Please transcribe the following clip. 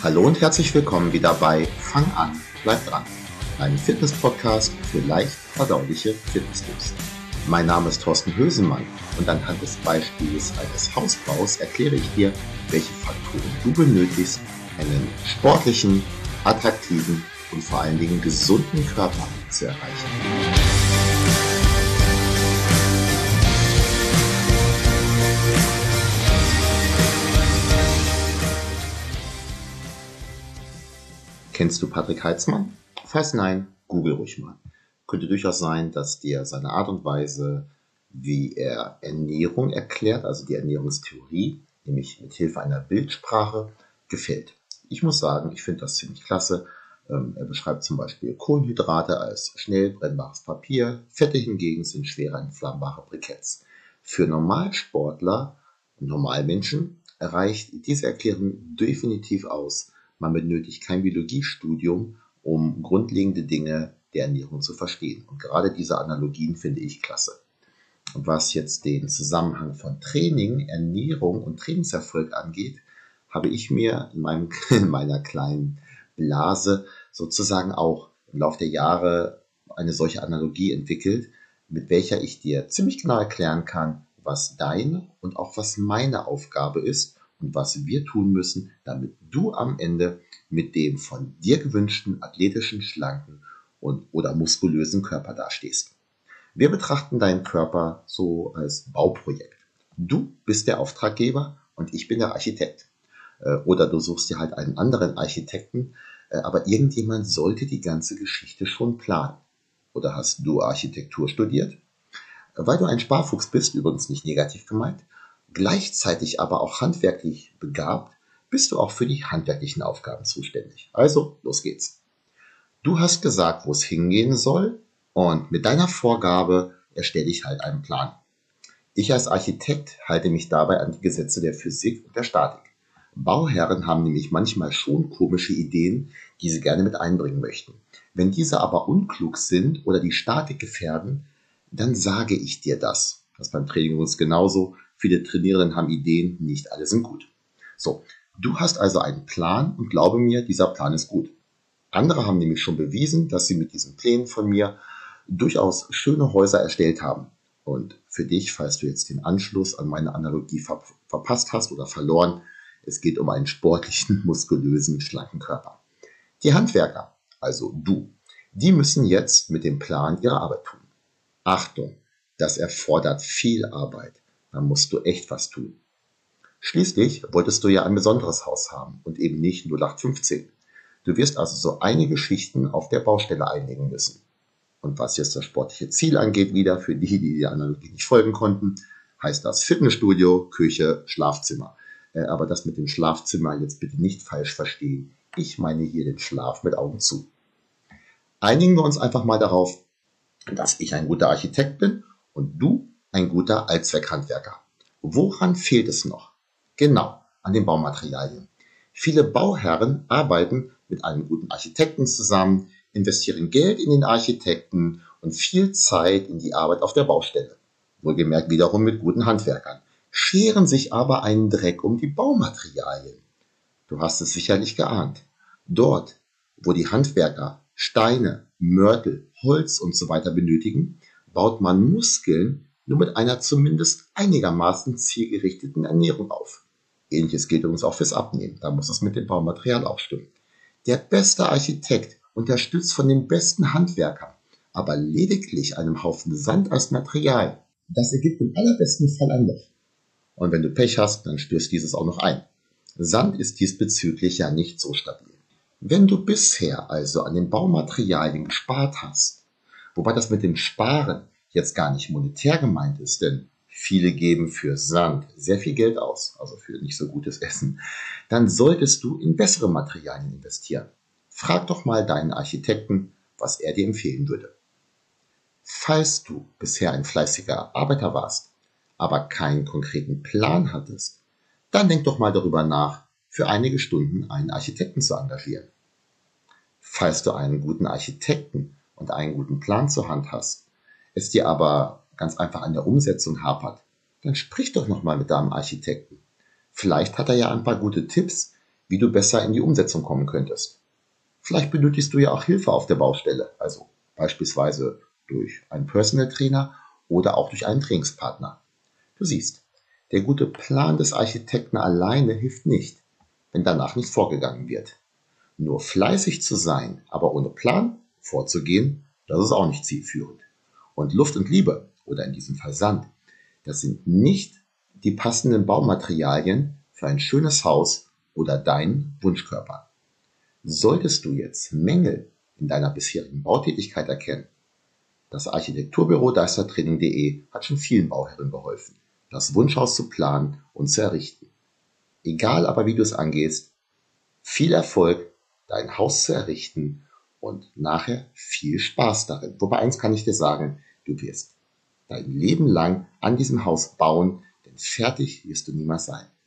Hallo und herzlich willkommen wieder bei Fang an, bleib dran, einem Fitness-Podcast für leicht verdauliche Fitnesstipps. Mein Name ist Thorsten Hösemann und anhand des Beispiels eines Hausbaus erkläre ich dir, welche Faktoren du benötigst, einen sportlichen, attraktiven und vor allen Dingen gesunden Körper zu erreichen. Kennst du Patrick Heitzmann? Falls nein, google ruhig mal. Könnte durchaus sein, dass dir seine Art und Weise, wie er Ernährung erklärt, also die Ernährungstheorie, nämlich mit Hilfe einer Bildsprache, gefällt. Ich muss sagen, ich finde das ziemlich klasse. Er beschreibt zum Beispiel Kohlenhydrate als schnell brennbares Papier, Fette hingegen sind schwerer entflammbare Briketts. Für Normalsportler und Normalmenschen reicht diese Erklärung definitiv aus. Man benötigt kein Biologiestudium, um grundlegende Dinge der Ernährung zu verstehen. Und gerade diese Analogien finde ich klasse. Was jetzt den Zusammenhang von Training, Ernährung und Trainingserfolg angeht, habe ich mir in meiner kleinen Blase sozusagen auch im Laufe der Jahre eine solche Analogie entwickelt, mit welcher ich dir ziemlich genau erklären kann, was deine und auch was meine Aufgabe ist und was wir tun müssen, damit du am Ende mit dem von dir gewünschten athletischen, schlanken oder muskulösen Körper dastehst. Wir betrachten deinen Körper so als Bauprojekt. Du bist der Auftraggeber und ich bin der Architekt. Oder du suchst dir halt einen anderen Architekten, aber irgendjemand sollte die ganze Geschichte schon planen. Oder hast du Architektur studiert? Weil du ein Sparfuchs bist, übrigens nicht negativ gemeint, gleichzeitig aber auch handwerklich begabt, bist du auch für die handwerklichen Aufgaben zuständig. Also, los geht's. Du hast gesagt, wo es hingehen soll und mit deiner Vorgabe erstelle ich halt einen Plan. Ich als Architekt halte mich dabei an die Gesetze der Physik und der Statik. Bauherren haben nämlich manchmal schon komische Ideen, die sie gerne mit einbringen möchten. Wenn diese aber unklug sind oder die Statik gefährden, dann sage ich dir das. Das ist beim Training übrigens genauso. Viele Trainierenden haben Ideen, nicht alle sind gut. So, du hast also einen Plan und glaube mir, dieser Plan ist gut. Andere haben nämlich schon bewiesen, dass sie mit diesen Plänen von mir durchaus schöne Häuser erstellt haben. Und für dich, falls du jetzt den Anschluss an meine Analogie verpasst hast oder verloren, es geht um einen sportlichen, muskulösen, schlanken Körper. Die Handwerker, also du, die müssen jetzt mit dem Plan ihre Arbeit tun. Achtung, das erfordert viel Arbeit. Da musst du echt was tun. Schließlich wolltest du ja ein besonderes Haus haben und eben nicht 0815. Du wirst also so einige Schichten auf der Baustelle einlegen müssen. Und was jetzt das sportliche Ziel angeht, wieder für die, die der Analogie nicht folgen konnten, heißt das Fitnessstudio, Küche, Schlafzimmer. Aber das mit dem Schlafzimmer jetzt bitte nicht falsch verstehen. Ich meine hier den Schlaf mit Augen zu. Einigen wir uns einfach mal darauf, dass ich ein guter Architekt bin und du ein guter Allzweckhandwerker. Woran fehlt es noch? Genau, an den Baumaterialien. Viele Bauherren arbeiten mit einem guten Architekten zusammen, investieren Geld in den Architekten und viel Zeit in die Arbeit auf der Baustelle. Wohlgemerkt wiederum mit guten Handwerkern, scheren sich aber einen Dreck um die Baumaterialien. Du hast es sicherlich geahnt. Dort, wo die Handwerker Steine, Mörtel, Holz und so weiter benötigen, baut man Muskeln nur mit einer zumindest einigermaßen zielgerichteten Ernährung auf. Ähnliches gilt übrigens auch fürs Abnehmen, da muss es mit dem Baumaterial auch stimmen. Der beste Architekt, unterstützt von den besten Handwerkern, aber lediglich einem Haufen Sand als Material, das ergibt im allerbesten Fall ein Loch. Und wenn du Pech hast, dann stößt dieses auch noch ein. Sand ist diesbezüglich ja nicht so stabil. Wenn du bisher also an den Baumaterialien gespart hast, wobei das mit dem Sparen jetzt gar nicht monetär gemeint ist, denn viele geben für Sand sehr viel Geld aus, also für nicht so gutes Essen, dann solltest du in bessere Materialien investieren. Frag doch mal deinen Architekten, was er dir empfehlen würde. Falls du bisher ein fleißiger Arbeiter warst, aber keinen konkreten Plan hattest, dann denk doch mal darüber nach, für einige Stunden einen Architekten zu engagieren. Falls du einen guten Architekten und einen guten Plan zur Hand hast, es dir aber ganz einfach an der Umsetzung hapert, dann sprich doch nochmal mit deinem Architekten. Vielleicht hat er ja ein paar gute Tipps, wie du besser in die Umsetzung kommen könntest. Vielleicht benötigst du ja auch Hilfe auf der Baustelle, also beispielsweise durch einen Personal Trainer oder auch durch einen Trainingspartner. Du siehst, der gute Plan des Architekten alleine hilft nicht, wenn danach nicht vorgegangen wird. Nur fleißig zu sein, aber ohne Plan vorzugehen, das ist auch nicht zielführend. Und Luft und Liebe, oder in diesem Fall Sand, das sind nicht die passenden Baumaterialien für ein schönes Haus oder deinen Wunschkörper. Solltest du jetzt Mängel in deiner bisherigen Bautätigkeit erkennen, das Architekturbüro deistertraining.de hat schon vielen Bauherren geholfen, das Wunschhaus zu planen und zu errichten. Egal aber wie du es angehst, viel Erfolg, dein Haus zu errichten und nachher viel Spaß darin. Wobei eins kann ich dir sagen, du wirst dein Leben lang an diesem Haus bauen, denn fertig wirst du niemals sein.